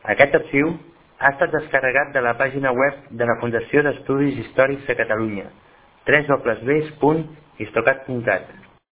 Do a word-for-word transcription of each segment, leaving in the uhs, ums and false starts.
Aquest arxiu ha estat descarregat de la pàgina web de la Fundació d'Estudis Històrics de Catalunya, w w w punt histocat punt cat.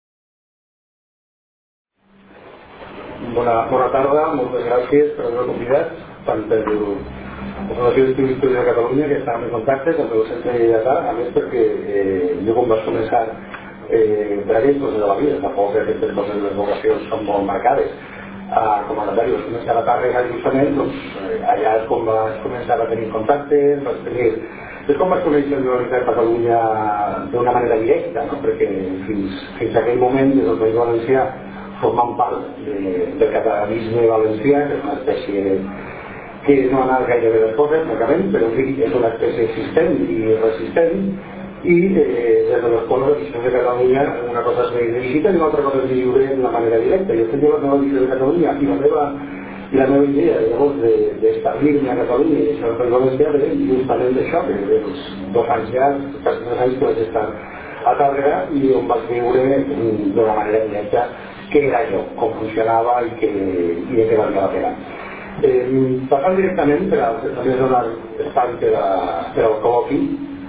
Bona, bona tarda, moltes gràcies per haver convidat, tant per la Fundació d'Estudis Històrics de Catalunya, que estàvem en contacte, com per el Centre de Lleidatà, a més perquè eh, jo quan vaig començar eh, per aquestes coses de la vida, tampoc que aquestes coses de les vocacions són molt marcades, Uh, com a notari vaig començar a Tàrrega justament, doncs eh, allà és com vaig començar a tenir contactes, vaig tenir... és com vaig conèixer la Universitat de Catalunya d'una manera directa, no? Perquè fins, fins a aquell moment, des del País Valencià, formant part de, del catalanisme valencià, que és una espècie de, que no ha anat gaire bé les coses, francament, però en fi, és una espècie existent i resistent, i eh, des de l'escola de Visió de Catalunya una cosa és més digital i una altra cosa és lliure d'una manera directa. Jo tenia la meva Visió de Catalunya i la meva, i la meva idea llavors d'establir-me a Catalunya i això del Valencià ve justament d'això, que dels dos anys ja, quasi dos anys que vaig estar a Tàrrega i on vaig viure d'una manera directa què era jo, com funcionava i què, i de què valia la pena. Eh, passant directament per a també donar espai per, a, per al col·loqui.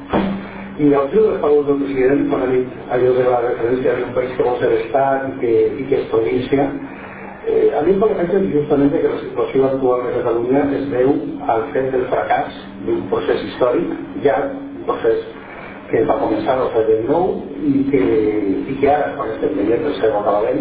I el tio de les paraules del president, quan ha dit allò de la referència d'un país que vol ser estat i que, i que és província, eh, a mi em pareix justament que la situació actual de Catalunya es deu al fet del fracàs d'un procés històric, ja un procés que va començar el setanta nou i que, i que ara, quan estem veient el seu acabament,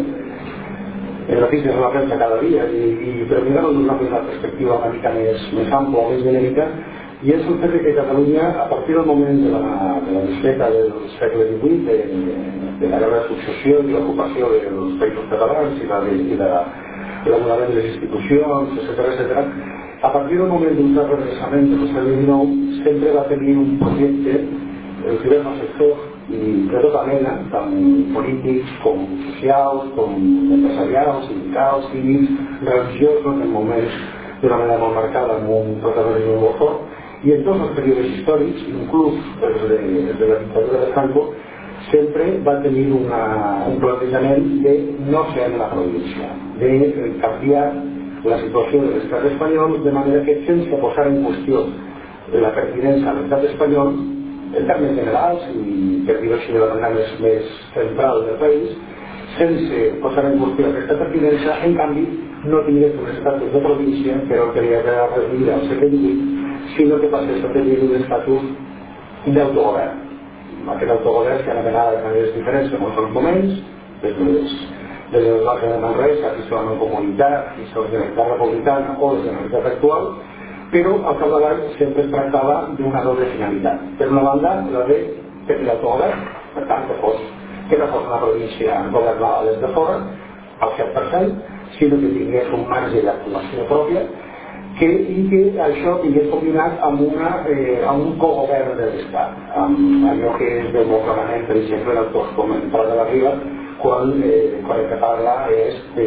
en notícies de la premsa cada dia, i, i per mirar-ho d'una perspectiva una mica més, més ampla, més genèrica, i és un fet que Catalunya, a partir del moment de la, de la desfeta del segle divuit, de, de la guerra de successió i l'ocupació dels països catalans i la de, i la, de l'anul·lament de les institucions, etcètera, etcètera, a partir del moment d'un redreçament del segle dinou, sempre va tenir un projecte, els diversos sectors, i de tota mena, tant polítics com socials, com empresarials, sindicals, cívics, religiosos, en moments d'una manera molt marcada, amb un protagonisme molt fort, i en tots els períodes històrics, inclús els de, els de la dictadura de Franco, sempre va tenir una, un plantejament de no ser la província, de canviar la situació de l'estat espanyol de manera que sense posar en qüestió la pertinença a l'estat espanyol, en termes generals i per dir-ho així de la manera més, més central del país, sense posar en qüestió aquesta pertinença, en canvi, no tingués un estatus de província, que era el que li havia reduït al segle divuit, sinó que passés a tenir un estatus d'autogovern. Aquest autogovern que anomenava de maneres diferents en molts moments, des de l'Arca de Manresa, fins a la comunitat, fins a la Generalitat Republicana o la Generalitat actual, però al capdavall sempre es tractava d'una doble finalitat. Per una banda, la de tenir l'autogovern, per tant, que fos que no fos una província governada des de fora, al set per cent, sinó que tingués un marge d'actuació pròpia, que, i que això tingués combinat amb, una, eh, amb un cogovern de l'Estat, amb allò que es veu molt clarament, per exemple, en autors com el Prat de la Riba, quan, eh, quan el que parla és de,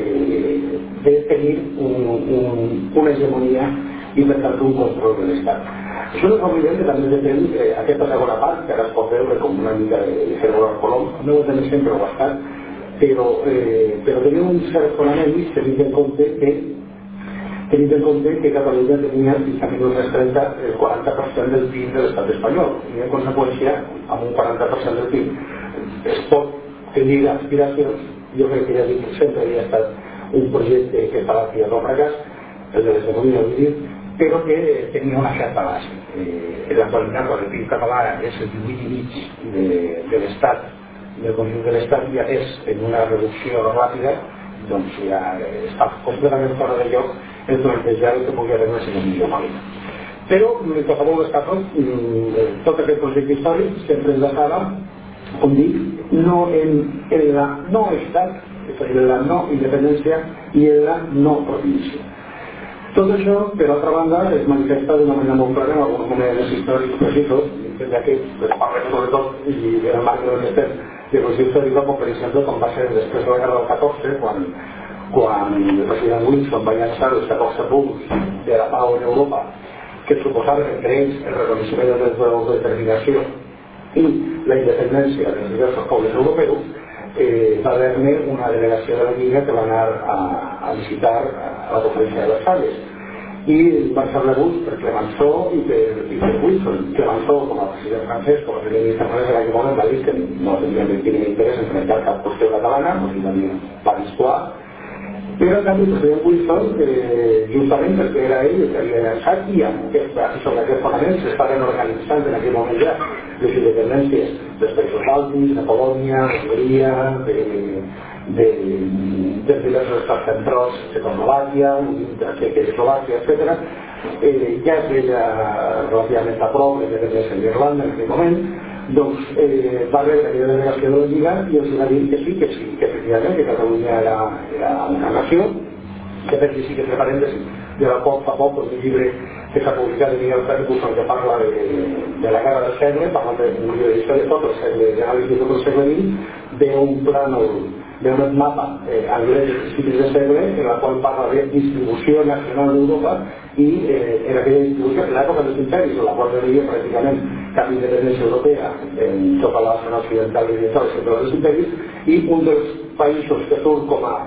de tenir un, un, una hegemonia i per tant un control de l'Estat. Això no és evident que també depèn eh, aquesta segona part, que ara es pot veure com una mica de Ferro Colom, no ho tenim sempre ho ha estat, però, eh, però tenia un cert fonament tenint en compte que tenint en compte que Catalunya tenia fins a mil nou-cents trenta el quaranta per cent del P I B de l'estat espanyol i en conseqüència amb un quaranta per cent del P I B es pot tenir aspiracions. Jo crec que ja dic que sempre havia estat un projecte que estava aquí al fracàs, el de l'hegemonia, vull dir, però que tenia una certa base. Eh, en l'actualitat, quan el P I B català és el divuit i mig de, de l'estat, del conjunt de l'estat, ja és en una reducció ràpida, doncs ja està completament fora de lloc el plantejar que pugui haver una hegemonia màlica. Però, en qualsevol dels casos, tot aquest projecte històric sempre es basava, com dic, no en, en la no estat, és a dir, en la no independència i en la no província. Tot això, per altra banda, es manifesta d'una manera molt clara en alguns moments històrics precisos, ja que es parla sobretot i en el marc del estem de projecte històrica, com per exemple com va ser després de la guerra del catorze, quan, quan el president Wilson va llançar els catorze punts de la pau en Europa, que suposaven entre ells el reconeixement dels drets d'autodeterminació i la independència dels diversos pobles europeus, eh, va haver-ne una delegació de la Lliga que va anar a, a visitar a la conferència de Versalles. i va ser rebut per Clemenceau i per, i per Wilson. Clemenceau, com a president francès, com a primer ministre francès, en aquell moment va dir que no tenia interès en tractar cap qüestió catalana, no s'hi va dir pas histoire. Però en canvi el president Wilson, eh, justament perquè era ell el que havia llançat, i sobre aquests fonaments s'estaven organitzant en aquell moment ja les independències dels països bàltics, de Polònia, d'Hongria, de, de, de diversos estats centrals, Txecoslovàquia, Txecoslovàquia, etcètera. Eh, ja es veia relativament a prop de l'independència d'Irlanda en aquell moment. Doncs eh, va haver aquella delegació de la Lliga i els va dir que sí, que sí, que efectivament que Catalunya era, era una nació, que per aquí sí que entre parèntesis, i ara poc fa poc un llibre que s'ha publicat de Miguel Ferguson que parla de, de la guerra del segle, parla d'un llibre d'història de tot el segle, d'anàlisi de tot el segle vint, d'un plànol, d'un mapa eh, anglès de principis de segle, en la qual parla de distribució nacional d'Europa i eh, en aquella distribució, en l'època dels imperis, en la qual veia pràcticament cap independència europea en tota la zona occidental i oriental sempre dels imperis, i un dels països que surt com a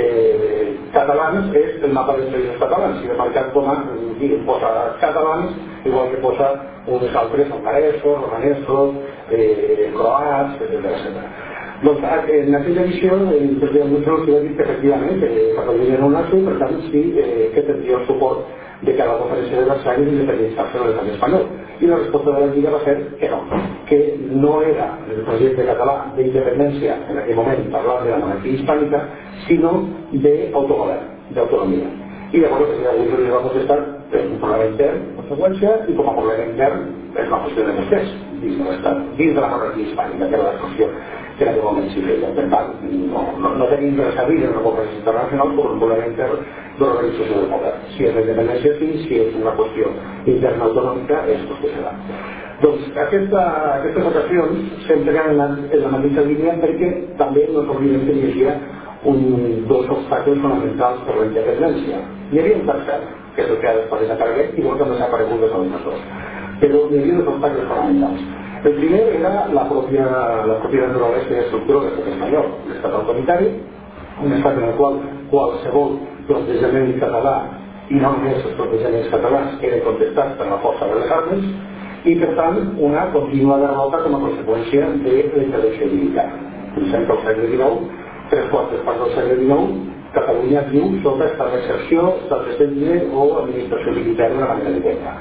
eh, catalans és el mapa dels països catalans, i de marcat com a i posa catalans, igual que posa uns altres hongaresos, romanesos, eh, croats, etcètera. Doncs en aquella edició el president Wilson va dir que efectivament que Catalunya era una nació i per tant sí eh, que tindria el suport de que a la conferència de Versalles independentizar-se de l'estat espanyol, i la resposta de la Lliga va ser que no, que no era el projecte català d'independència en aquell moment parlant de la monarquia hispànica, sinó d'autogovern, d'autonomia. I llavors el president Wilson li va contestar per un problema intern, en conseqüència, i com a problema intern és una qüestió de vostès dins de l'estat, dins de la monarquia hispànica, que era la qüestió que en aquell moment s'hi feia. Per tant, no, no, no tenim res a dir en la conferència internacional per un problema intern de l'organització del poder. Si és la independència sí, si és una qüestió interna autonòmica, és el que serà. Doncs aquesta, aquestes ocasions sempre han anat en la mateixa línia perquè també no oblidem que hi havia un, dos obstacles fonamentals per la independència. Hi havia un tercer, que és el que ha desaparegut, igual que no s'ha aparegut des dels dos. Però hi havia dos obstacles fonamentals. El primer era la pròpia, la pròpia naturalesa i estructura de l'estat espanyol, l'estat autoritari, un estat en el qual qualsevol plantejament català, i no només els plantejaments catalans, eren contestats per la força de les armes, i per tant una contínua derrota com a conseqüència de l'intervenció militar. Pensem que al segle dinou, tres quartes parts del segle dinou, Catalunya viu sota estat d'excepció, estat de setge o administració militar d'una manera directa.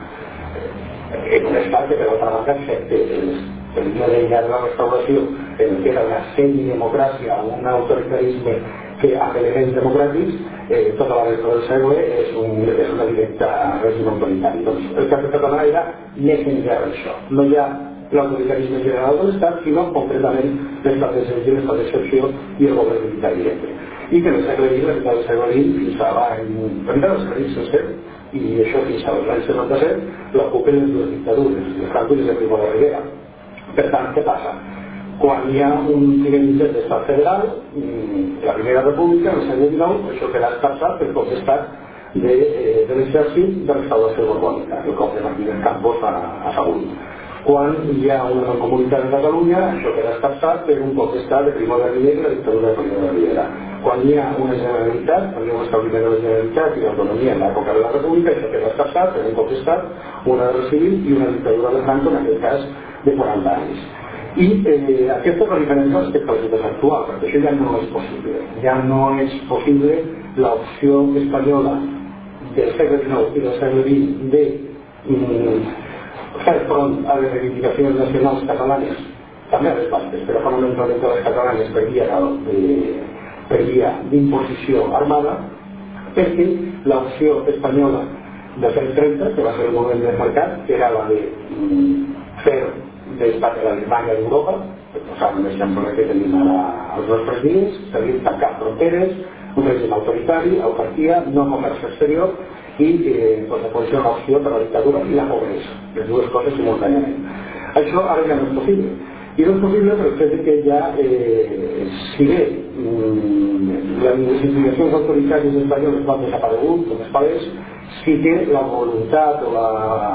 En un estat que per altra banda accepta el dia de la restauració en el que era una semidemocràcia o un autoritarisme que amb elements democràtics eh, tota la resta del segle és, un, és una directa règim autoritari. Doncs el cas català era més enllà d'això. No hi ha l'autoritarisme general de l'estat, sinó concretament l'estat de setge, l'estat d'excepció i el govern militar directe. I que en el segle vint, el segle vint fins a l'any trenta, el segle vint sencer, i això fins als anys setanta-set, l'ocupen les dues dictadures, les Franco i les de Primo de Rivera. Per tant, què passa? Quan hi ha un primer intent d'estat federal, la Primera República, en el segle dinou, això queda escapçat per cop d'estat de, eh, de l'exèrcit de restauració borbònica, el cop de Martínez Campos a, a Sagunt. Quan hi ha una comunitat de Catalunya, això queda escapçat per un cop d'estat de Primo de Rivera i la dictadura de Primo de Rivera. Quan hi ha una generalitat, quan hi ha un establiment de la generalitat i l'autonomia en l'època de la República, això queda escapçat per un cop d'estat, una guerra civil i una dictadura de Franco, en aquest cas de quaranta anys. I eh, aquesta és la diferència respecte al sistema actual, perquè això ja no és possible. Ja no és possible l'opció espanyola del segle dinou i del segle vint de mm, fer front a les reivindicacions nacionals catalanes, també a les basques, però fonamentalment a les catalanes per via, eh, per via d'imposició armada, perquè l'opció espanyola dels anys trenta, que va ser el moment del mercat, que era la de mm, fer d'estat de l'Alemanya d'Europa, per posar un exemple que tenim ara als nostres dies, seguir tancar fronteres, un règim autoritari, autarquia, no comerç exterior i eh, conseqüència una opció per a la dictadura i la pobresa, les dues coses simultàniament. Això ara ja no és possible. I no és possible per el fet que ja, eh, si bé mm, les institucions autoritàries espanyoles no han desaparegut, com es pareix, sí que la voluntat o la,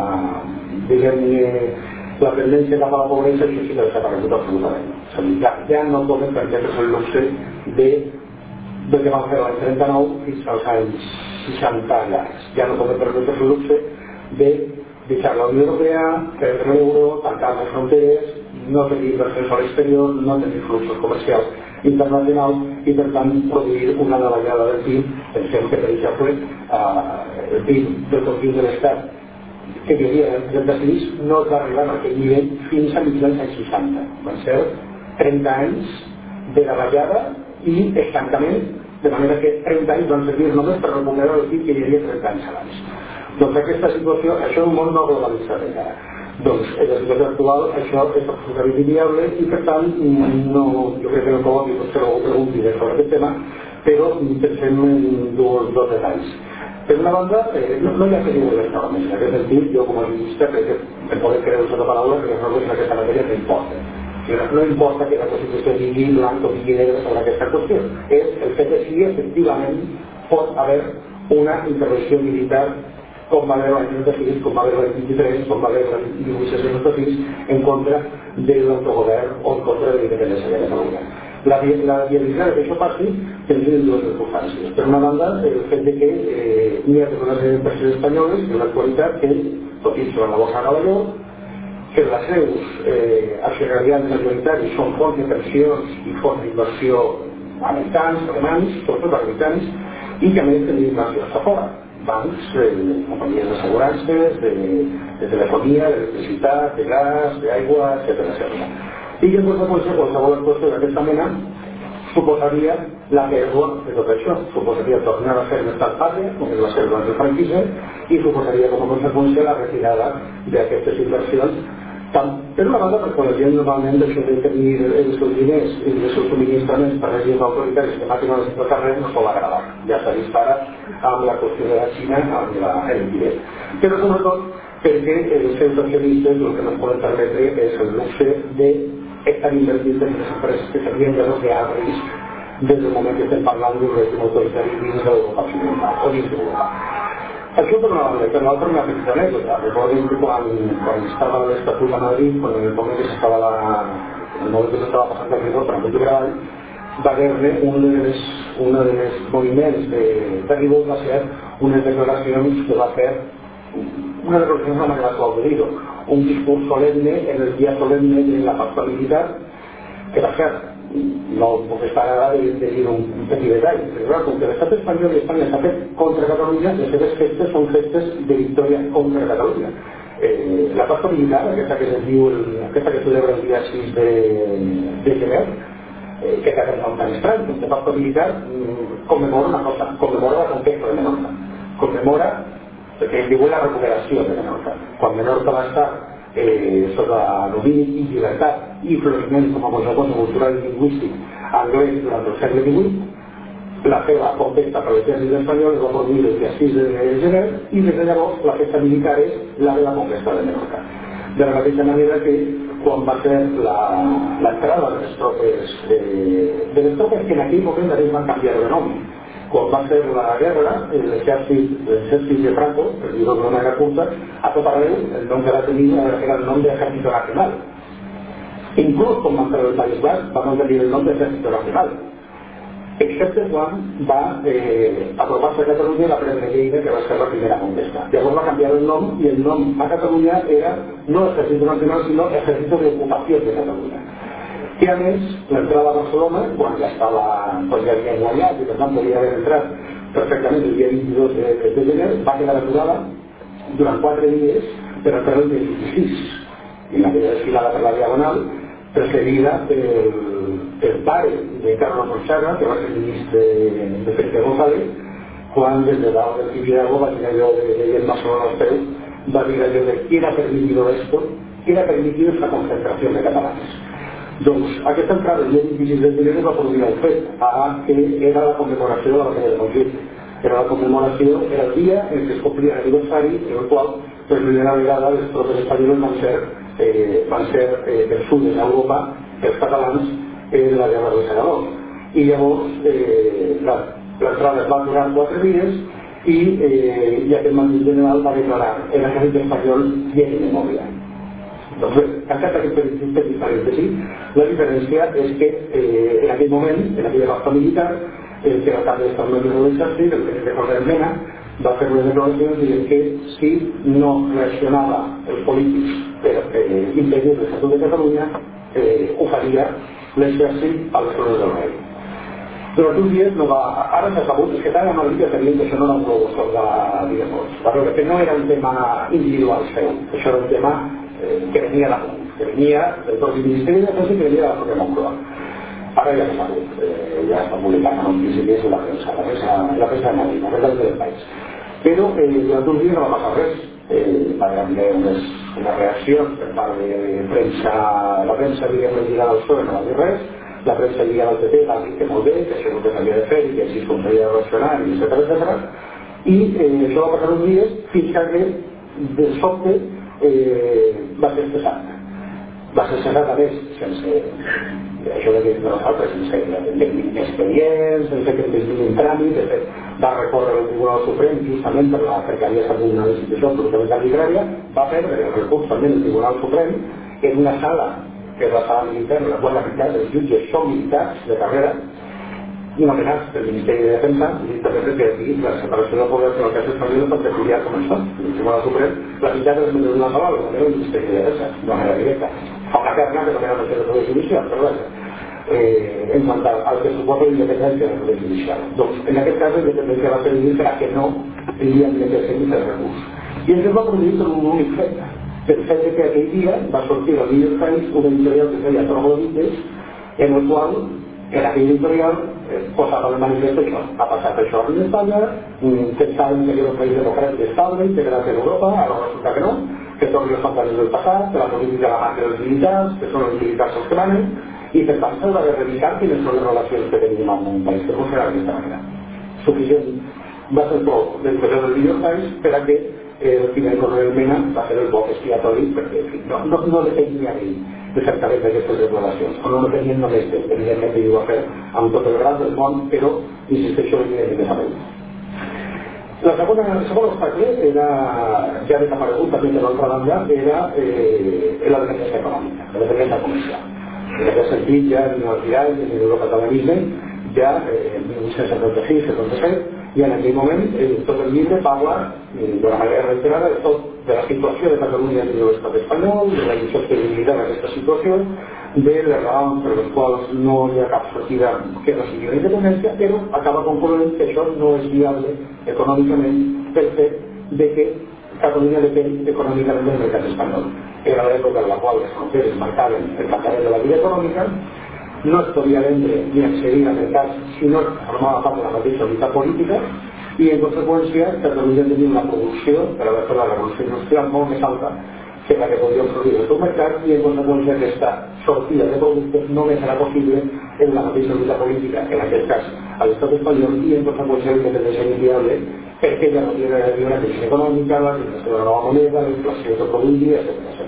diguem-ne, la tendència cap a la pobresa, això sí que ha desaparegut absolutament. Ja, ja no poden permetre's el luxe de del que van fer l'any trenta-nou fins als anys seixanta llargs. Ja no podem permetre el luxe de deixar la Unió Europea, perdre l'euro, tancar les fronteres, no tenir inversions a l'exterior, no tenir fluxos comercials internacionals i per tant produir una davallada del P I B. Pensem que per exemple el P I B del conjunt de l'Estat que hi havia en trenta-sis no es va arribar a aquell nivell fins a mitjans dels anys seixanta. Van ser trenta anys de davallada i estancament, de manera que trenta anys van servir només per recuperar el P I B que hi havia trenta anys abans. Doncs aquesta situació, això és un món no globalitzat encara. Doncs en la situació actual això és absolutament inviable i per tant no, jo crec que no cal que vostè algú pregunti sobre aquest tema, però pensem en dos, dos detalls. Per una banda, eh, no, no hi ha que dir res nova més. En aquest sentit, jo com a lingüista crec que em podem creure una paraula que les normes en aquesta matèria no importa. No importa que la Constitució digui blanc o digui negre sobre aquesta qüestió. És el fet de si efectivament pot haver una intervenció militar com va haver l'any trenta-sis, com va haver l'any vint-i-tres, com va haver l'any divuit setanta-sis en contra de l'autogovern o en contra de la independència de Catalunya. La, la viabilitat que això passi tindria dues circumstàncies. Per una banda, el fet de que eh, n'hi ha unes empreses espanyoles en l'actualitat que cotitzen a la Borsa de Nova York, que les seus eh, accionariats majoritaris són fons de pensions i fons d'inversió americans, alemans, sobretot americans, i que a més tenen inversions a fora. Bancs, eh, companyies d'assegurances, de, de telefonia, d'electricitat, de gas, d'aigua, etcètera, etcètera. I que en conseqüència qualsevol actuació d'aquesta mena suposaria la pèrdua de tot això, suposaria tornar a fer l'estat pàtria, com es va ser durant el franquisme, i suposaria com a conseqüència la retirada d'aquestes inversions. Tant, per una banda, perquè la gent normalment deixa de tenir els seus diners i els seus subministraments per règims autoritaris que màquina de cicle carrer no sol agradar. Ja s'ha vist ara amb la qüestió de la Xina, amb la L T B. Però sobretot perquè els seus accionistes el que no es poden permetre és el luxe de estar invertint en les empreses que s'havien de los de alt risc des del moment que estem parlant d'un règim autoritari dins de l'Europa occidental o dins d'Europa. Això per una banda, per l'altra una petita anècdota. Recordem que quan, quan estava l'Estatut a Madrid, quan en el moment que s'estava la, el moment que s'estava passant el rigor per a Petit Treball, va haver-ne un dels un dels moviments de, de rigor va ser unes declaracions que va fer una declaració de la manera suau de dir-ho, un discurs solemne en el dia solemne de la pacta militar que va ser, no puc estar ara de, de dir un, un petit detall, però com que l'estat espanyol i Espanya s'ha fet contra Catalunya, les seves festes són festes de victòria contra Catalunya. Eh, la pacta militar, aquesta que es diu, el, aquesta que celebra el dia sis de, de gener, eh, que té un nom tan estrany, com que pacta militar commemora una cosa, commemora la conquesta de Menorca, commemora perquè es diu la recuperació de Menorca. Quan Menorca va estar eh, sota domini i llibertat i floriment com a conseqüència cultural i lingüístic anglès durant el segle divuit, la seva conquesta per l'exèrcit espanyol es va produir el dia sis de gener i des de llavors la festa militar és la de la conquesta de Menorca. De la mateixa manera que quan va ser l'entrada de les tropes eh, de les tropes que en aquell moment van canviar de nom. Quan va ser la guerra, l'exèrcit de Franco, per dir-ho d'una manera curta, a tot arreu el nom que va tenir era el nom d'Ejército Nacional. Inclús quan va entrar el País Basc va mantenir el nom d'Ejército Nacional, excepte quan va eh, aprovar-se a Catalunya la Presa de Lleida, que va ser la primera conquesta. Llavors va canviar el nom i el nom a Catalunya era no Ejército Nacional, sinó Ejército de Ocupació de Catalunya. I a més, l'entrada a Barcelona, quan ja estava, quan ja havia guanyat i per tant podia haver entrat perfectament el dia vint-i-dos de gener, va quedar aturada durant quatre dies per entrar el dia vint-i-sis. I la primera desfilada per la Diagonal, precedida pel, pel pare de Carlos Rochaga, que va ser ministre de Felipe González, quan des de dalt del Tibidabo va dir allò de lleir Barcelona als peus, va dir allò de qui era permitido esto, qui era permitido esta concentració de catalanes. Doncs aquesta entrada el dia vint-i-sis de gener va produir el fet a que era la commemoració de la batalla de Montjuïc. Era la commemoració, era el dia en què es complia l'aniversari en el qual per primera vegada les tropes espanyoles van ser, eh, van ser eh, vençudes a Europa els catalans en la guerra dels segadors. I llavors eh, l'entrada es va durar quatre dies i, eh, i aquest mandat general va declarar el ejército espanyol bien en memòria. Doncs bé, encara que petit parèntesi, la diferència és que eh, en aquell moment, en aquella pacta militar, el que era cap d'estat major de l'exèrcit, el que José Mena, va fer unes declaracions dient que si no reaccionava els polítics per eh, impedir l'Estatut de Catalunya, eh, ho faria l'exèrcit a les zones del rei. Durant uns dies no va... Ara s'ha sabut, és que tant a Madrid ja sabien que això no era un globus de la Videopols, però que no era un tema individual seu, això era un tema eh, que venia damunt, que venia del propi Ministeri de Defensa i que venia de la pròpia Moncloa. Ara ja s'ha sabut, eh, ja està publicant en un principi és la premsa, la premsa, la premsa de Madrid, la premsa del país. Però eh, durant uns dies no va passar res, eh, va haver unes, unes reaccions per part de premsa, la premsa diguem lligada al P S O E no va dir res, la premsa lligada al P P va dir que molt bé, que això no s'havia de fer i que així com s'havia de reaccionar, etcètera, etcètera. I eh, això va passar uns dies fins que de sobte eh, va ser cessat. Va ser cessat a més sense, això que dic de nosaltres, sense expedients, sense que es digui un tràmit, de fet va recórrer al Tribunal Suprem justament per la, perquè havia estat una institució absolutament arbitrària, va perdre el recurs també del Tribunal Suprem en una sala que és la sala militar, en la qual la meitat dels jutges són militars de carrera i nomenats pel Ministeri de Defensa, i també perquè aquí la separació del poder en el cas espanyol és peculiar com això. El Tribunal Suprem, la meitat dels membres de la sala, el Ministeri de Defensa, de manera directa. Fa una carna que també era el Poder Judicial, però vaja, eh, en quant al que suposa l'independència del Poder Judicial. Doncs, en aquest cas, l'independència va ser per a que no havien de fer el recurs. I ens va produir per un únic fet. El fet que aquell dia va sortir al New York Times un editorial que es deia Troglodites, en el qual, en aquell editorial, eh, posava de manifest això. Ha passat això en Espanya, pensaven que era un país democràtic estable, integrat en Europa, ara resulta que no, que torni els fantasmes del passat, que la política la manca dels militars, que són els militars els que manen, i per tant s'haurà de revisar quines són les relacions que tenim amb un país que funciona d'aquesta manera. Suficient va ser prou l'editorial del New York Times per a que el primer Coronel Mena va ser el boc expiatori perquè en fi, no, no, no depenia d'ell de certament d'aquestes declaracions, o no depenien només d'ell, evidentment ell ho va fer amb tot el gran del món, però insisteixo evidentment de saber. La segona, el segon obstacle era, ja desaparegut també de l'altra banda, era eh, la dependència econòmica, la dependència comercial. En aquest sentit, ja en el Tirall, en l'eurocatalanisme, ja eh, en mil vuit-cents setanta-sis setanta-set, i en aquell moment eh, tot el llibre parla d'una manera reiterada de tot, de la situació de Catalunya dins de l'estat espanyol, de la insostenibilitat d'aquesta situació, de les raons per les quals no hi ha cap sortida que no sigui una independència, però acaba concloent que això no és viable econòmicament pel fet de que Catalunya depèn econòmicament del mercat espanyol. Era l'època en la qual les fronteres marcaven el tancament de la vida econòmica, no es podia vendre ni accedir a mercats si no formava part de la mateixa unitat política i en conseqüència Catalunya tenia una producció per haver fet la revolució industrial molt més alta que la que podia produir el seu mercat i en conseqüència aquesta sortida de productes només era possible en la mateixa unitat política, en aquest cas a l'estat espanyol, i en conseqüència la independència inviable perquè ja no tenia una crisi econòmica, la creació de la nova moneda, la inflació que produïa, etcètera.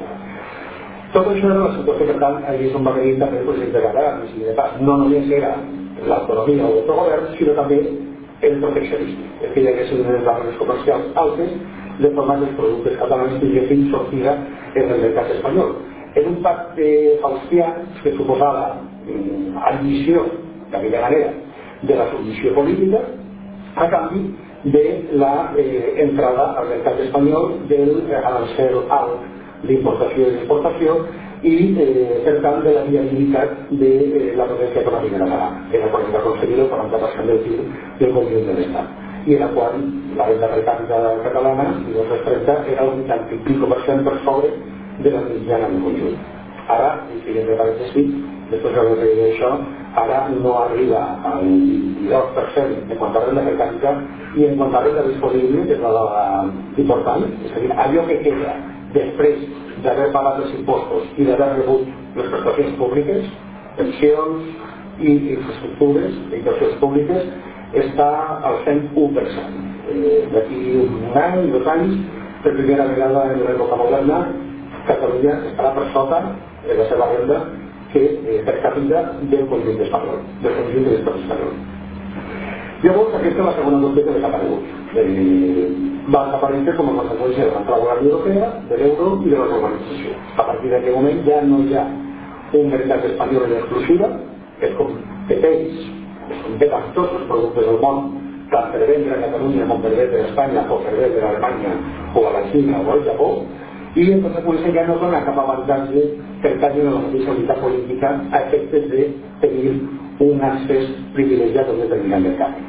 Tot això era la situació, per tant, allà és on va venir també el projecte català, i de pas, no només era l'autonomia o l'autogovern, sinó també el proteccionisme, el que hi hagués unes barreres comercials altes de forma que els productes catalans tinguessin sortida en el mercat espanyol. En un pacte faustià que suposava mm, admissió, d'aquella manera, de la submissió política, a canvi de l'entrada al mercat espanyol del arancel alt d'importació i d'exportació i, eh, per tant, de la viabilitat de eh, la potència econòmica catalana, en la qual va aconseguir el quaranta per cent del P I B del conjunt de l'Estat, i en la qual la renda per càpita catalana, i dos mil trenta, era un vuitanta i pico per cent per sobre de la mitjana del conjunt. Ara, i si entre parèntesis, després de dir això, ara no arriba al vint-i-dos per cent en quant a renda per càpita i en quant a renda disponible, que és la important, és a dir, allò que queda després d'haver pagat els impostos i d'haver rebut les prestacions públiques, pensions i infraestructures, inversions públiques, està al cent u per cent. Eh, D'aquí un any, dos anys, per primera vegada en l'època moderna, Catalunya estarà per sota de la seva renda que eh, per càpita del conjunt espanyol, del conjunt de l'estat espanyol. Llavors, aquesta és la segona qüestió que ha desaparegut. Eh, va desaparèixer com a conseqüència de l'entrada a la Unió Europea, de l'euro i de la globalització. A partir d'aquest moment ja no hi ha un mercat espanyol en exclusiva, que competeix veten tots els productes del món, tant per vendre a Catalunya com per vendre a Espanya o per vendre a Alemanya o a la Xina o al Japó, i en conseqüència ja no dona cap avantatge per tenir la mateixa unitat política a efectes de tenir un accés privilegiat a un determinat mercat.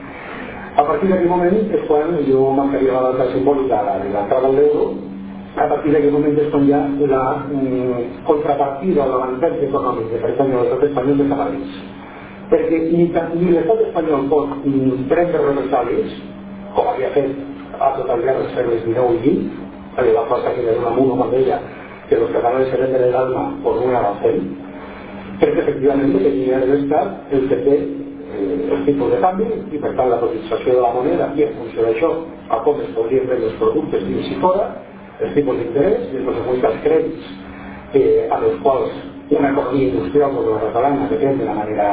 A partir d'aquell moment és quan jo marcaria la data simbòlica de l'entrada de l'euro. A partir d'aquell moment és quan ja la mm, contrapartida o l'avantatge econòmic de pertany a l'estat espanyol desapareix. Perquè ni, ni l'estat espanyol pot mm, prendre represàlies, com havia fet a tot el llarg dels segles dinou i vint, perquè la força que le dona Muno quan deia que los catalanes se venden el alma por un arancel, perquè efectivament tenia l'estat el que té els tipus de canvi i per tant la cotització de la moneda i en funció d'això a com es podrien vendre els productes dins i fora, els tipus d'interès i en conseqüència els crèdits eh, a los quals una economia industrial com la catalana depèn de la manera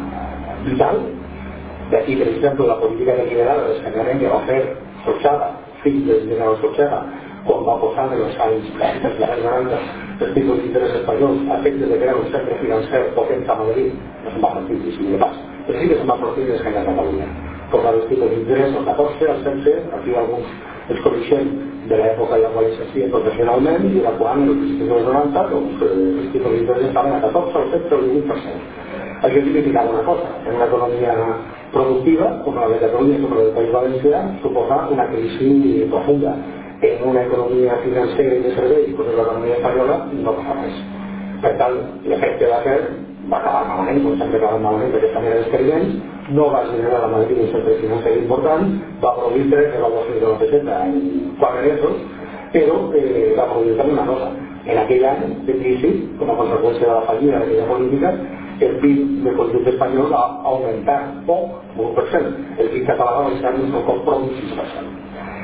vital. D'aquí, per exemple, la política de liderada d'escanyament que va fer Sochada, fill del general Sochada, quan va posar en els anys noranta els tipus d'interès espanyols a efectes de crear un centre financer potent a Madrid, no se'n va sortir, si de pas, però sí que se'n va sortir d'escanyar a Catalunya. Posar els tipus d'interès al catorze, al setze, aquí alguns els coneixem de l'època en la qual s'exercien professionalment i la qual en els principis dels noranta doncs, els tipus d'interès estaven a catorze, al setze o al divuit per cent. Això significava una cosa, en una economia productiva, com la de Catalunya i com la del País Valencià, suposa una crisi profunda. En una economia financera i de serveis com l'economia espanyola no passa res. Per tant, l'efecte va ser, va acabar malament, com sempre acaba malament d'aquesta manera d'experiments, no va generar a Madrid un centre financer important, va produir tres devaluacions de la peseta en quatre mesos, però eh, va produir també una cosa. En aquell any de crisi, com a conseqüència de la fallida d'aquella política, el P I B del conjunt espanyol va augmentar poc, un u per cent. El P I B català va baixar un poc un sis per cent.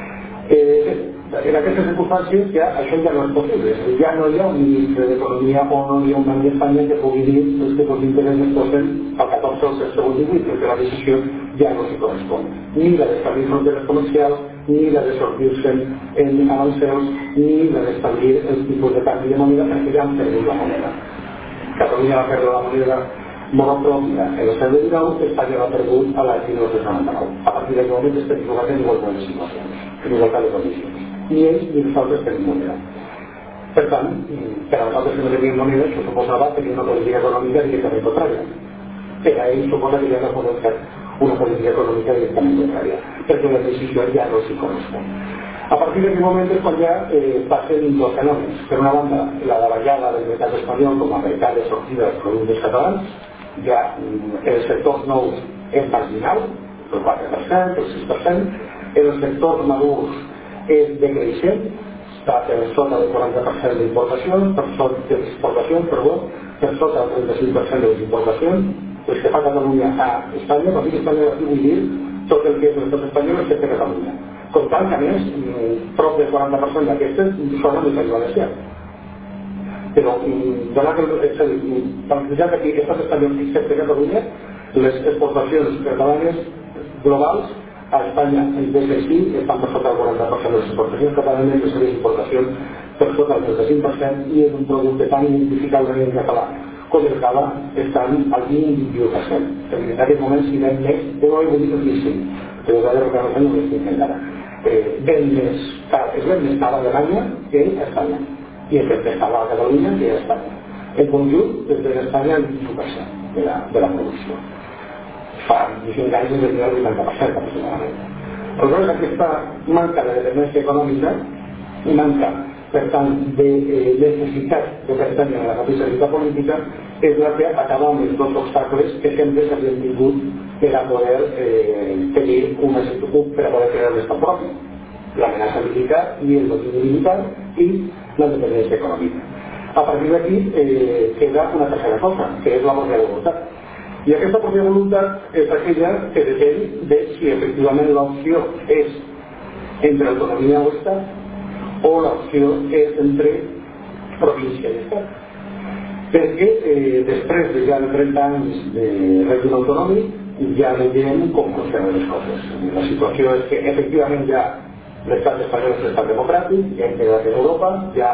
Eh, en aquestes circumstàncies ja això ja no és possible, ja no hi ha un ministre d'Economia o no hi ha un banc d'Espanya que pugui dir que els tipus d'interès es posen al catorze o al setze o al divuit, perquè la decisió ja no s'hi correspon. Ni la d'establir fronteres comercials, ni la de sortir-se'n en arancels, ni la d'establir els tipus de canvi de moneda, perquè ja han perdut la moneda. Catalunya va perdre la moneda monopòlica en el segle dinou, Espanya va perdut a l'any dinou noranta-nou. A partir d'aquell moment estem jugant en igualtat de situacions, en igualtat de condicions. Ni ells ni nosaltres tenim moneda. Per tant, per a nosaltres que no tenim moneda, això suposava tenir una política econòmica directament contrària. Per a ells suposa que ja no poden fer una política econòmica directament contrària, perquè la decisió ja no s'hi correspon. A partir d'aquest moment és quan ja eh, passen dos fenòmens. Per una banda, la davallada del mercat espanyol com a mercat de sortida dels productes catalans, ja els sectors nous és marginal, el quatre per cent, el sis per cent, els sectors madurs és decreixent, està per sota del quaranta per cent d'importacions, per sota de les exportacions, perdó, per sota del trenta-cinc per cent de les importacions, el que fa Catalunya a Espanya, per dir que Espanya aquí vull dir tot el que és l'estat espanyol excepte Catalunya. Com tant que a més, prop del quaranta per cent d'aquestes són del País Valencià. Però, donat que és a dir, plantejat aquí l'estat espanyol excepte Catalunya, les exportacions catalanes globals a Espanya, en vez de sí, estan per sota del quaranta per cent de les exportacions catalanes, les seves importacions per sota del trenta-cinc per cent, i és un producte tan identificable en català com el cava estan al vint i vint per cent. En aquest moment si ven més, deu haver dit el vint-i-cinc, però de la reclamació no l'estic encara. Eh, ven més car, es ven més car a Alemanya que a Espanya, i es ven més car a Catalunya que a Espanya. En conjunt, es ven a Espanya el vint per cent de la, de la producció. Fa vint-i-cinc anys es venia el vuitanta per cent aproximadament. Aleshores, aquesta manca de dependència econòmica i manca, per tant, de eh, necessitat de pertànyer a la capitalitat política és la que acaba amb els dos obstacles que sempre s'havien tingut per a poder eh, tenir un institut per a poder crear l'estat propi, l'amenaça militar i el domini militar i la dependència econòmica. A partir d'aquí eh, queda una tercera cosa, que és la pròpia voluntat. I aquesta pròpia voluntat és aquella que depèn de si efectivament l'opció és entre autonomia o estat o l'opció és entre província i estat. Perquè eh, després de ja trenta anys de règim autonòmic ja veiem com funcionen les coses. La situació és que efectivament ja l'estat espanyol és l'estat democràtic, ja integrat en Europa, ja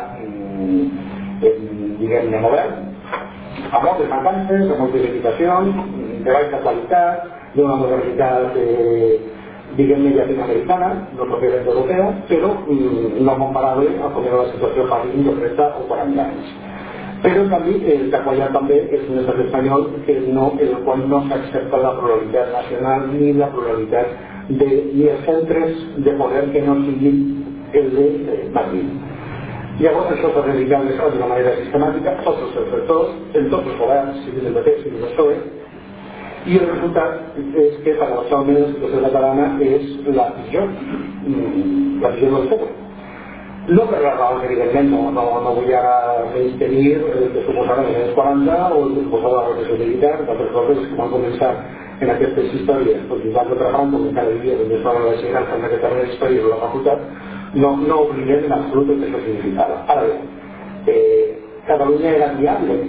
diguem-ne modern, amb moltes mancances, amb moltes limitacions, de baixa qualitat, d'una modernitat eh, diguem-ne llatinoamericana, no pròpiament europea, però mm, no comparable a com era la situació fa vint o trenta o quaranta anys. Però en canvi el que qualla també és un estat espanyol que no, el qual no s'accepta la pluralitat nacional ni la pluralitat de, ni els centres de poder que no siguin el de eh, Madrid. Llavors això s'ha dedicat d'una manera sistemàtica a tots els sectors, en tots els governs, civil del P P, civil del P S O E, i el resultat és que paradoxalment la situació catalana és la pitjor, la pitjor del segle. No per la raó que evidentment no, no, no vull ara menystenir el que suposava els anys quaranta o el que suposava la repressió militar, d'altres coses que van començar en aquestes històries, tot i tant de Franco, que cada dia doncs, es fa la ensenyança en aquest terreny d'història de la facultat, no, no oblidem en absolut el que això significava. Ara bé, eh, Catalunya era viable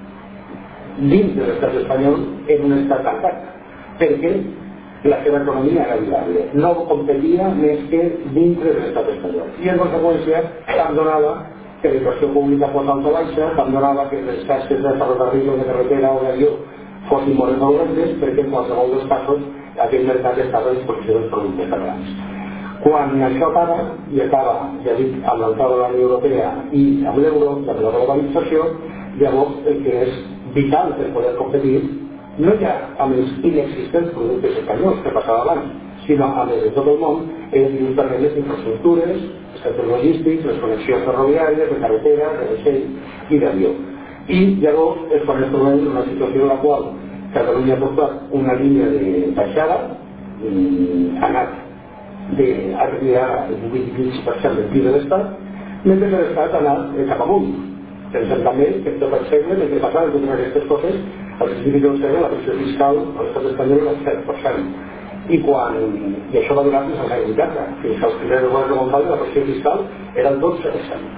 dins de l'estat espanyol en un estat tancat, perquè la seva economia era viable, no competia més que dintre de l'estat espanyol. I en conseqüència, tant donava que la inversió pública fos alta baixa, tant donava que les xarxes de ferrocarril o de carretera o d'avió fossin molt enormes, perquè en qualsevol dels casos aquell mercat estava a disposició dels productes catalans. Quan això acaba, i acaba, ja dic, amb l'entrada de la Unió Europea i amb l'euro, amb la globalització, llavors el que és vital per poder competir no ja amb els inexistents productes espanyols que passava abans, sinó amb els de tot el món, és justament les infraestructures, els centres logístics, les connexions ferroviàries, de carretera, de vaixell i d'avió. I llavors és quan es trobem en una situació en la qual Catalunya ha portat una línia de baixada, ha anat d'arribar el vuit i mig per cent del P I B de l'Estat, mentre que l'Estat ha anat cap amunt. Pensem també que tot el segle, mentre passaven totes aquestes coses, al principi del segle la pressió fiscal a l'estat espanyol era el set per cent. I, quan, i això va durar fins als anys vuitanta. Fins als primers governs de Montalva la pressió fiscal era el dotze per cent.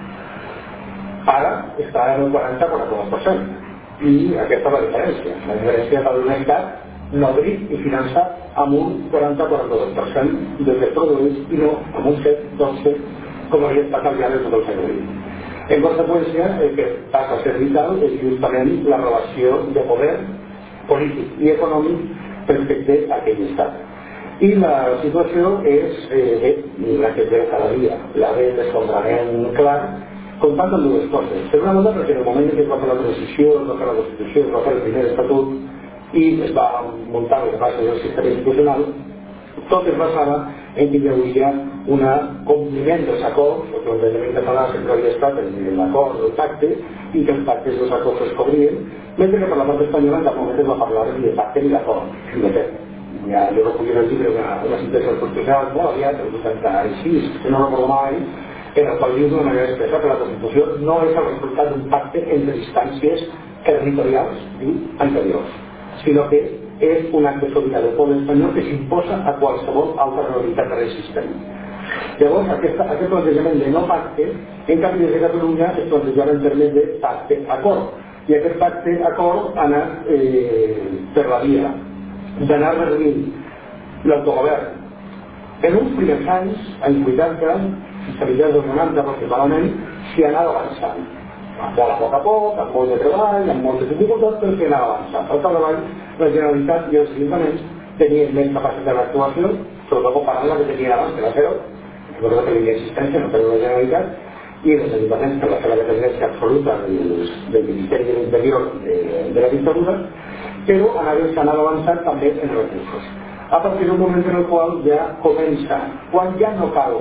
Ara està en el quaranta a quaranta-dos per cent. I aquesta és la diferència. La diferència per un estat nodrit i finançat amb un quaranta a quaranta-dos per cent del que es produeix i no amb un set dotze com havia estat al llarg de tot el segle vint. En conseqüència, el que passa a ser vital és justament la relació de poder polític i econòmic respecte a aquell estat. I la situació és eh, la que veu cada dia, la de l'escombrament clar, comptant amb dues coses. Per una banda, perquè en el moment en què es va fer la transició, es va fer la Constitució, es va fer el primer estatut i es va muntar les bases del sistema institucional, tot es basava en que hi hauria un compliment dels acords, el plantejament català sempre havia estat l'acord, el pacte, i que els pactes dels acords es cobrien, mentre que per la part espanyola en cap moment es va parlar ni de pacte ni d'acord. De fet, ja, jo recollia en el llibre una, una sentència constitucional molt aviat, el vuitanta-sis, que no recordo mai, en el qual diu d'una manera expressa que la Constitució no és el resultat d'un pacte entre instàncies territorials diu, anteriors, sinó que és un acte sobirà del poble espanyol que s'imposa a qualsevol altra realitat resistent. Llavors, aquesta, aquest plantejament de no pacte, en canvi des de Catalunya es plantejava en termes de pacte-acord. I aquest pacte-acord ha anat eh, per la via d'anar reduint l'autogovern. En uns primers anys, anys vuitanta, fins a mitjans dels noranta aproximadament, s'hi anava avançant. Molt a poc a poc, amb molt de treball, amb moltes dificultats, però s'hi anava avançant. Al capdavall, la Generalitat i els ajuntaments tenien més capacitat d'actuació, sobretot comparant la que tenien abans, que era zero, que no tenia existència, no tenia la Generalitat, i els ajuntaments, per la seva dependència absoluta del, del Ministeri de l'Interior de, de la dictadura, però s'anava avançant també en recursos. A partir d'un moment en el qual ja comença, quan ja no cal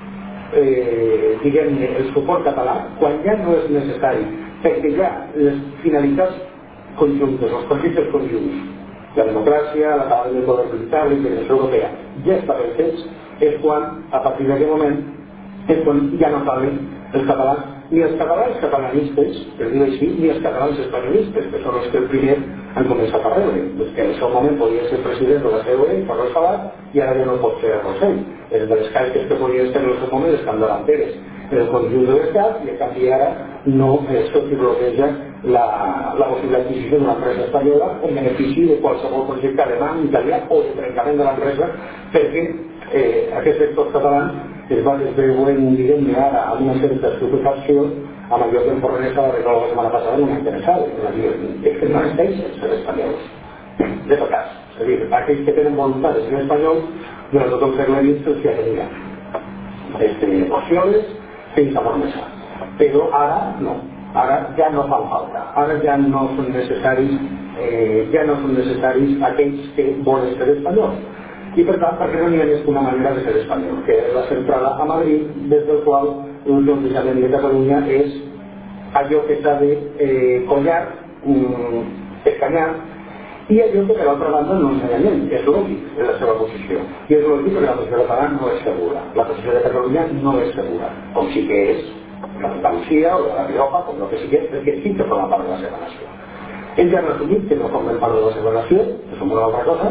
eh, diguem-ne, el suport català, quan ja no és necessari, perquè ja les finalitats conjuntes, els conflictes conjunts, la democràcia, la cabal del poder militar, la integració europea, ja estaven fets, és quan, a partir d'aquest moment, és quan ja no calen els catalans, ni els catalans catalanistes, per dir així, ni els catalans espanyolistes, que són els que el primer han començat a rebre, doncs que en el seu moment podia ser president de la C O E, Carles Sabat, i ara ja no pot ser Rossell. És de les caixes que podien ser en el seu moment les candelanteres en el conjunt de l'Estat, i en canvi ara no eh, se'ls bloqueja la, la possibilitat d'adquisició d'una empresa espanyola en benefici de qualsevol projecte alemany, italià o de trencament de l'empresa, perquè eh, aquests sectors catalans es va desveuen, diguem-ne, ara amb una certa estupefacció amb allò que en Fornesa va recordar la setmana passada en una interessada. És que no es deixen ser espanyols. De tot cas. És a dir, aquells que tenen voluntat de ser espanyols, durant tot el segle vint se'ls atenia. Des de Ossioles fins a Bormesa. Però ara no. Ara ja no fan falta. Ara ja no són necessaris, eh, ja no són necessaris aquells que volen ser espanyols. I per tant, perquè no n'hi ha més que una manera de ser espanyol, que és la centrada a Madrid, des del qual el plantejament de Catalunya és allò que s'ha de eh, collar, um, escanyar, i allò que per l'altra banda no ens enganyem, és lògic en la seva posició. I és lògic perquè la posició catalana no és segura. La posició de Catalunya no és segura, com sí que és la d'Andalusia o la Rioja, com el que sigui, perquè sí que forma part de la seva nació. Ells ja han assumit que no formen part de la seva nació, que som una altra cosa,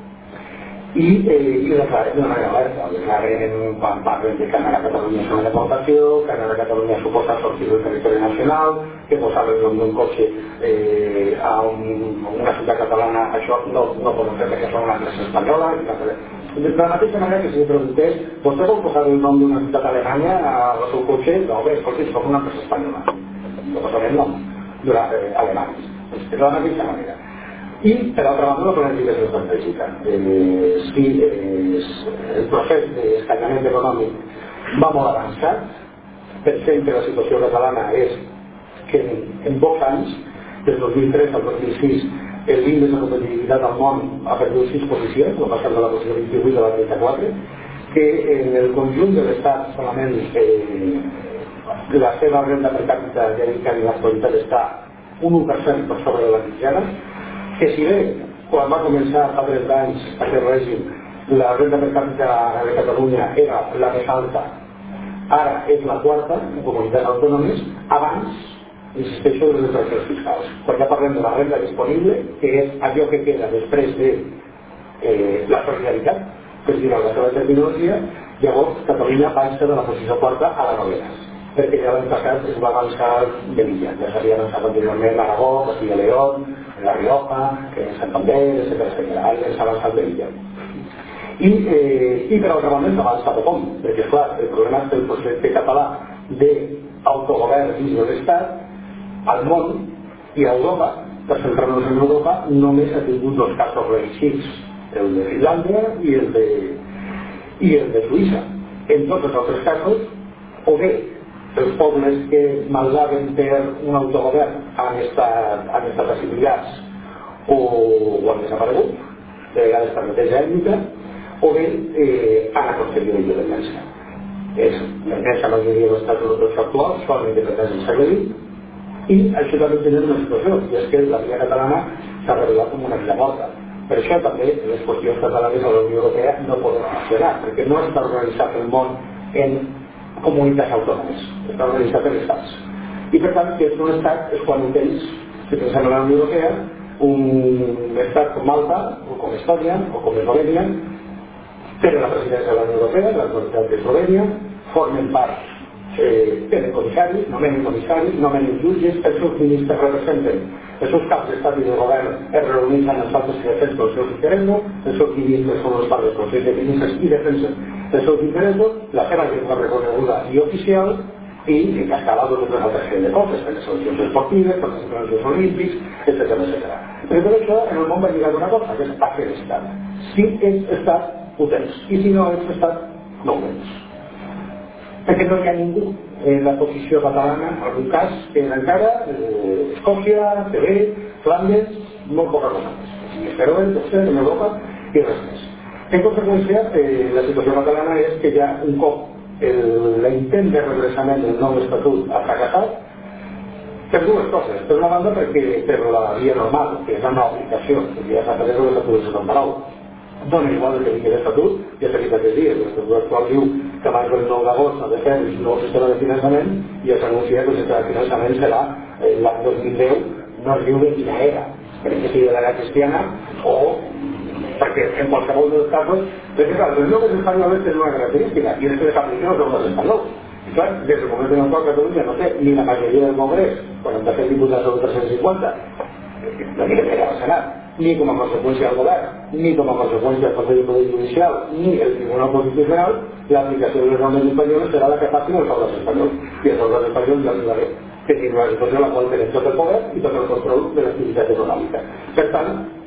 i, eh, i ho declaren d'una manera oberta. Ho declaren quan parlen de que anar a Catalunya és una deportació, que anar a Catalunya suposa sortir del territori nacional, que posar el nom d'un cotxe eh, a, un, a una ciutat catalana, això no, no poden fer perquè són una empresa espanyola. De la mateixa manera que si li preguntés, vostè vol posar el nom d'una ciutat alemanya al seu cotxe? No, bé, escolti, som una empresa espanyola. No posaré el nom durant eh, alemanys. De la mateixa manera. I, per altra banda, la política és estratègica. Eh, si eh, el procés d'escanyament econòmic va molt avançat, pensem que la situació catalana és que en, en pocs anys, des del dos mil tres al dos mil sis, el l'índex de competitivitat al món ha perdut sis posicions, ha passat de la posició vint-i-vuit a la trenta-quatre, que en el conjunt de l'Estat solament eh, la seva renda per càpita ja dic que en l'actualitat està un u per cent per sobre de la mitjana, que si bé quan va començar fa trenta anys aquest règim la renda per càpita de Catalunya era la més alta, ara és la quarta en comunitats autònomes, abans insisteixo en les deduccions fiscals, quan ja parlem de la renda disponible, que és allò que queda després de eh, la solidaritat, que es dirà la seva terminologia, llavors Catalunya baixa de la posició quarta a la novena, perquè ja l'any passat es va avançar de l'illa, ja s'havia avançat anteriorment l'Aragó, Castilla y León, la Rioja, Santander, etcètera, etcètera. Ara s'ha avançat de l'illa. I, eh, i per altra banda s'ha avançat a com, perquè clar, el problema és que el projecte català d'autogovern dins de l'Estat al món i a Europa, per centrar-nos en Europa, només ha tingut dos casos reeixits, el de Finlàndia i el de, i el de Suïssa. En tots els altres casos, o bé els pobles que maldaven per un autogovern han estat, han estat assimilats o, o han desaparegut, de vegades per neteja ètnica, o bé eh, han aconseguit la independència. És la immensa majoria dels estats europeus actuals són independents del segle vint, i això també tenen una situació, i és que la via catalana s'ha revelat com una via morta. Per això també les qüestions catalanes a la Unió Europea no poden funcionar, perquè no està organitzat el món en comunitats autònomes, està organitzat en estats. I per tant, que és un estat és quan tens, si pensem en la Unió Europea, un estat com Malta, o com Estònia, o com Eslovènia, tenen la presidència de la Unió Europea, la autoritat d'Eslovènia, formen part, eh, tenen comissaris, nomenen comissaris, nomenen jutges, els seus ministres representen, els seus caps d'estat i de govern es reuneixen els altres que defensen els seus interessos, els seus ministres són els parts del Consell de Ministres i defensen els seus interessos, la seva llengua reconeguda i oficial, i en cascada doncs una altra sèrie de coses, per les seleccions esportives, per els Jocs Olímpics, etcètera, etcètera. Però per això en el món va lligar una cosa, que és aquest estat. Si ets estat, ho tens, i si no ets estat, no ho tens. Perquè no hi ha ningú en la posició catalana, en algun cas, que encara eh, Escòcia, Quebec, Flandes, molt poca cosa més. Si espero el tercer en Europa i res més. En conseqüència, eh, la situació catalana és que ja un cop l'intent de regressament del nou estatut ha fracassat per dues coses. Per una banda, perquè per la via normal, que és la nova aplicació, que ja s'ha tret de l'estatut del setanta nou, dona igual el que digui l'estatut, ja s'ha dit aquests dies, l'estatut actual diu que abans del nou d'agost s'ha de fer el nou sistema de finançament i ja s'anuncia que el sistema de finançament serà l'any dos mil deu, no es diu de quina era, perquè sigui de l'era cristiana o perquè en qualsevol dels casos, perquè clar, les noves espanyoles tenen una característica i és que les apliquen els noves espanyols. I clar, des del moment en el qual Catalunya no té ni la majoria del Congrés, quaranta-set diputats o tres-cents cinquanta, no ni que al Senat, ni com a conseqüència del govern, ni com a conseqüència del Consell de Poder Judicial, ni el Tribunal Constitucional, l'aplicació de les normes espanyoles serà la que facin els soldats espanyols. I els soldats espanyols ja arribaré tenir una situació en la qual tenen tot el poder i tot el control de l'activitat econòmica. Per tant,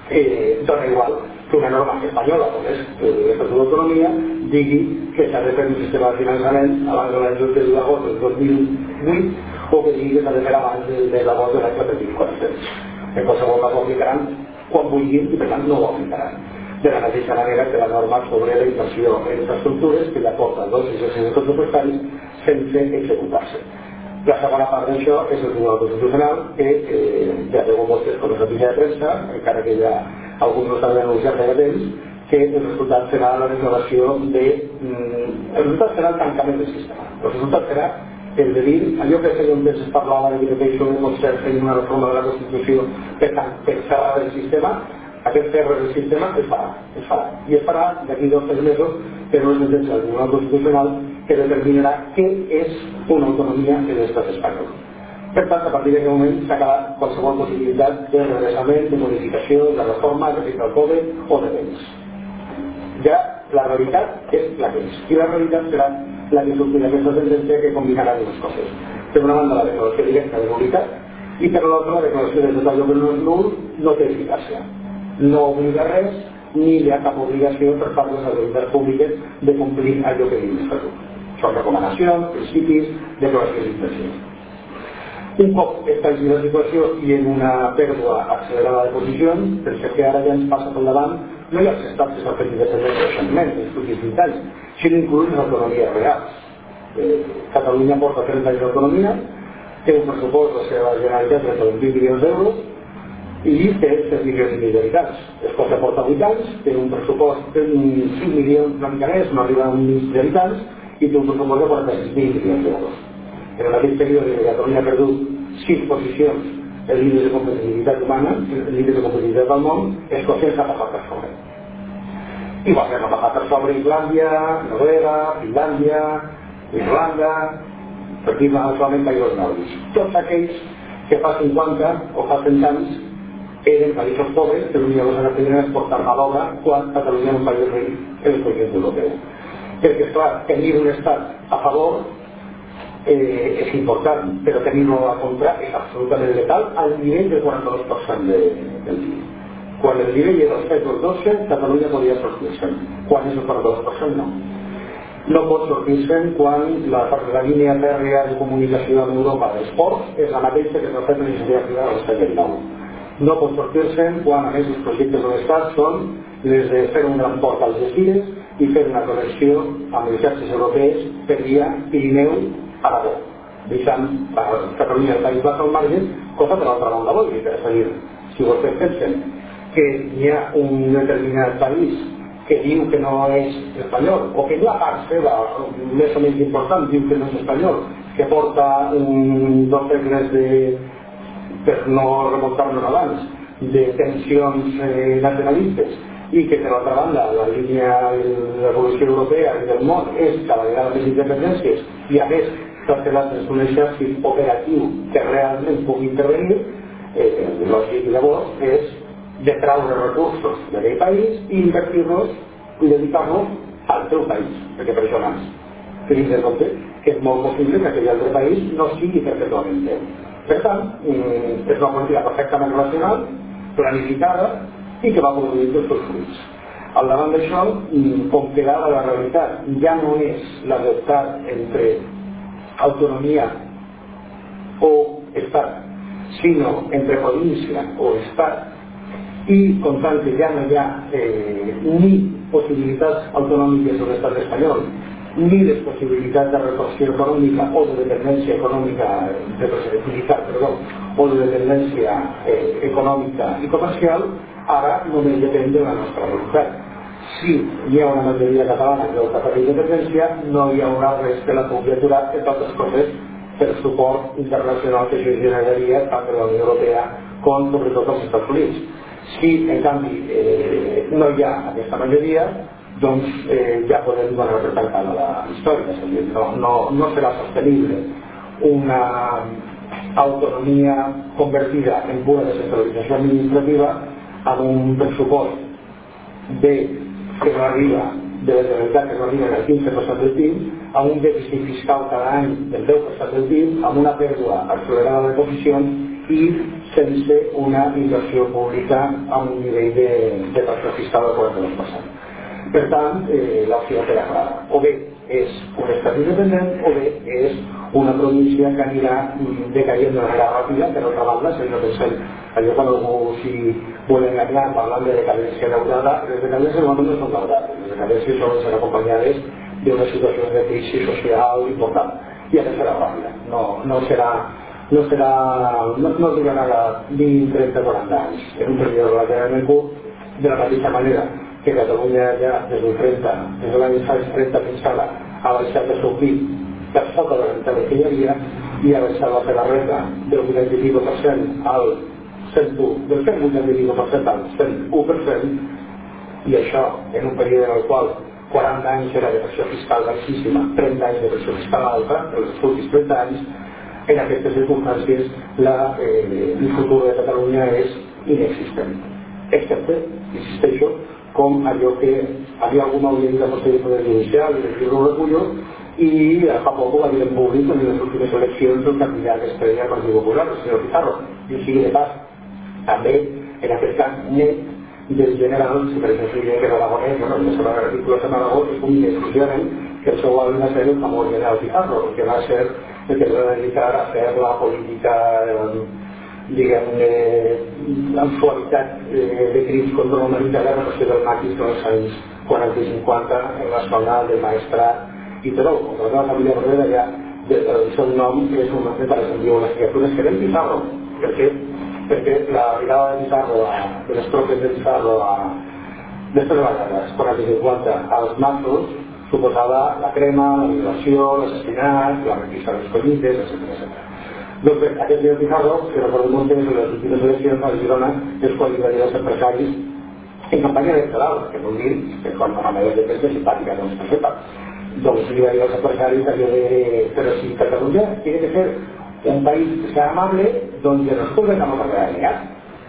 eh, dona igual que una norma espanyola, com és l'Estatut d'Autonomia, digui que s'ha de fer un sistema de finançament abans de l'any de l'agost del dos mil vuit o que digui que s'ha de fer abans de l'agost de l'any dos mil quatre. En qualsevol cas ho aplicaran quan vulguin i per tant no ho aplicaran. De la mateixa manera que la norma sobre la inversió en infraestructures que ja porta dos exercicis pressupostaris sense executar-se. La segona part d'això és el Tribunal Constitucional que eh, ja veu vostès com és la notícia de premsa, encara que ja alguns no s'han denunciat gaire temps, que el resultat serà la declaració de... Mm, el resultat serà el tancament del sistema. El resultat serà el de dir, allò que feia un temps es parlava de que això no pot ser fer una reforma de la Constitució per pensar el sistema, aquest ferro del sistema es farà, es farà. I es farà d'aquí dos o tres mesos per una sentència del Tribunal Constitucional que determinarà què és una autonomia en l'estat espanyol. Per tant, a partir d'aquest moment s'ha acabat qualsevol possibilitat de redreçament, de modificació, de reforma, de respecte al poble o de temps. Ja la realitat és la que és. I la realitat serà la que sortirà aquesta sentència que combinarà dues coses. Per una banda, la declaració directa de nul·litat i per l'altra, la declaració de tot allò que no és nul no té eficàcia. No obliga res ni hi ha cap obligació per part de les autoritats públiques de complir allò que diu l'Estatut. Són recomanacions, principis, declaracions d'intencions. Un cop està en la situació i en una pèrdua accelerada de posicions, penso que ara ja ens passa pel davant no hi ha els estats que s'han fet independents recentment, en els últims vint anys, sinó inclús les autonomies reals. Eh, Catalunya porta trenta anys d'autonomia, té un pressupost de la seva Generalitat de vint milions d'euros i té set milions i mig d'habitants. Escòcia porta vuit anys, té un pressupost de cinc milions una mica més, no arriba a un mig d'habitants, i té un pressupost de quaranta-sis mil milions d'euros. En aquest període Catalunya ha perdut sis posicions en l'índex de competitivitat humana, l'índex de competitivitat del món, Escòcia s'ha passat per sobre. Igualment ha passat per sobre Islàndia, Noruega, Finlàndia, Irlanda, per dir solament països nòrdics. Tots aquells que fa cinquanta o fa cent anys eren països pobres que l'Unió Europea tenia exportar mà d'obra quan Catalunya era un país ric en el continent europeu. Perquè, esclar, tenir un estat a favor eh, és important, però tenir-lo a contra és absolutament letal al nivell del quaranta-dos per cent de, del P I B. Quan el nivell era el set o el dotze, Catalunya podia sortir-se. Quan és el quaranta-dos per cent, no. No pot sortir-se quan la, la línia fèrrea de comunicació amb Europa dels ports és la mateixa que s'ha fet en l'iniciativa privada del segle dinou. No pot sortir-se quan, a més, els projectes de l'Estat són les de fer un gran port als Algesires i fer una connexió amb els xarxes europees per via Pirineu-Aragó, deixant Catalunya del País Basc al marge, cosa per l'altra banda lògica. És a dir, si vostès pensen que hi ha un determinat país que diu que no és espanyol, o que una part seva, més o menys important, diu que no és espanyol, que porta un, dos segles de, per no remuntar-nos abans, de tensions eh, nacionalistes, i que per l'altra banda la línia de l'evolució europea i del món és cada vegada més independències i a més s'ha quedat en un exèrcit operatiu que realment pugui intervenir, eh, lògic llavors és de traure recursos d'aquell país i invertir-los i dedicar-los al teu país, perquè per això n'has. Tenim en compte que és molt possible que aquell altre país no sigui perfectament teu. Per tant, és una política perfectament racional, planificada i que va produir els seus fruits. Al davant d'això, com que ara la realitat ja no és la d'estat entre autonomia o estat, sinó entre província o estat, i comptant que ja no hi ha eh, ni possibilitats autonòmiques de l'estat espanyol ni les possibilitats de retorsió econòmica o de dependència econòmica de militar, perdó, o de dependència eh, econòmica i comercial, ara només depèn de la nostra voluntat. Si hi ha una majoria catalana que opta per la independència, no hi haurà res que la pugui aturar, entre altres coses, per suport internacional que això generaria tant de la Unió Europea com sobretot els Estats Units. Si, en canvi, eh, no hi ha aquesta majoria, doncs eh, ja podem donar per tancada la història. És a dir, no, no, no serà sostenible una autonomia convertida en pura descentralització administrativa amb un pressupost de, que no arriba, de la Generalitat que no arriba al quinze per cent del P I B, amb un dèficit fiscal cada any del deu per cent del P I B, amb una pèrdua accelerada de posicions i sense una inversió pública amb un nivell de, de pressió fiscal del quaranta-dos per cent. Per tant, eh, l'opció queda clara. O bé és un estat independent o bé és una província que anirà decaient de manera ràpida. Per altra banda, si no pensem allò quan algú s'hi vol enganyar parlant de decadència daurada, les decadències normalment no són daurades, les decadències solen ser acompanyades d'una situació de crisi social important i aquesta serà ràpida, no, no serà no serà no, no durarà vint, trenta, quaranta anys, en un període relativament curt, de la mateixa manera que Catalunya ja des del trenta, des de l'any trenta fins ara ha baixat el seu P I B per sota de la rentabilitat que hi havia i ha baixat la seva renda del vuitanta i escaig per cent al cent u, del cent vuitanta i escaig per cent al cent u per cent, i això en un període en el qual quaranta anys era de pressió fiscal baixíssima, trenta anys de pressió fiscal alta, els últims trenta anys, en aquestes circumstàncies la, eh, el futur de Catalunya és inexistent, excepte, insisteixo, com allò que havia alguna audiència del Poder Judicial i del llibre recullo, i fa poc ho va dir en públic en les últimes eleccions el candidat estrella del Partit Popular, el senyor Pizarro, i sigui de pas, també en aquest cas net del general, si per exemple diria que l'Aragonès, bueno, el seu article en Aragó és un exclusivament que el seu avi va ser el famós general Pizarro, que va ser el que es va dedicar a fer la política, diguem-ne, amb suavitat de crims contra la humanitat, la repressió del maquis dels anys quaranta i cinquanta en la zona del Maestrat i Terol. La meva família Borrera ja, el seu nom és un nom que per exemple les criatures que eren Pizarro, perquè perquè la arribada de Pizarro, de les tropes de Pizarro després de les quaranta i cinquanta als Mazos suposava la crema, la violació, l'assassinat, la requisa de les collites, etcètera. Doncs bé, aquest senyor Pizarro, que recordem molt temps en les últimes eleccions a Girona, és quan li va dir als empresaris en campanya electoral, que vol dir que quan la manera de premsa simpàtica, no és perfecta, doncs li va dir als empresaris allò de, però si Catalunya tiene que ser un país que sea amable donde nosotros dejamos la realidad,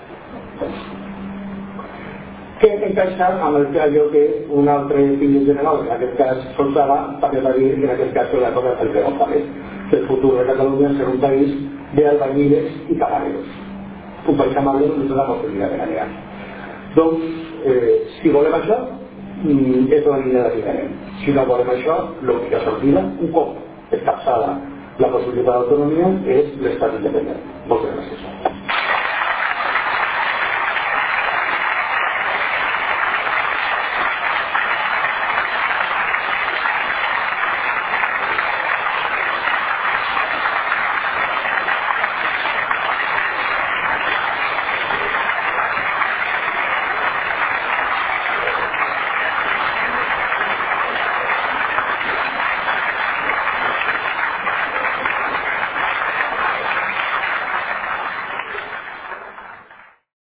que encaixa amb el que allò que un altre fill general, en aquest cas Solsada, també va dir que en aquest cas la cosa del González, que el futur de Catalunya serà un país de albañiles i camareros, un país amable on ens dona la possibilitat de ganar. Doncs, eh, si volem això, és la línia de finançament. Si no volem això, l'única sortida, un cop escapçada la possibilitat d'autonomia, és l'estat independent. Moltes gràcies.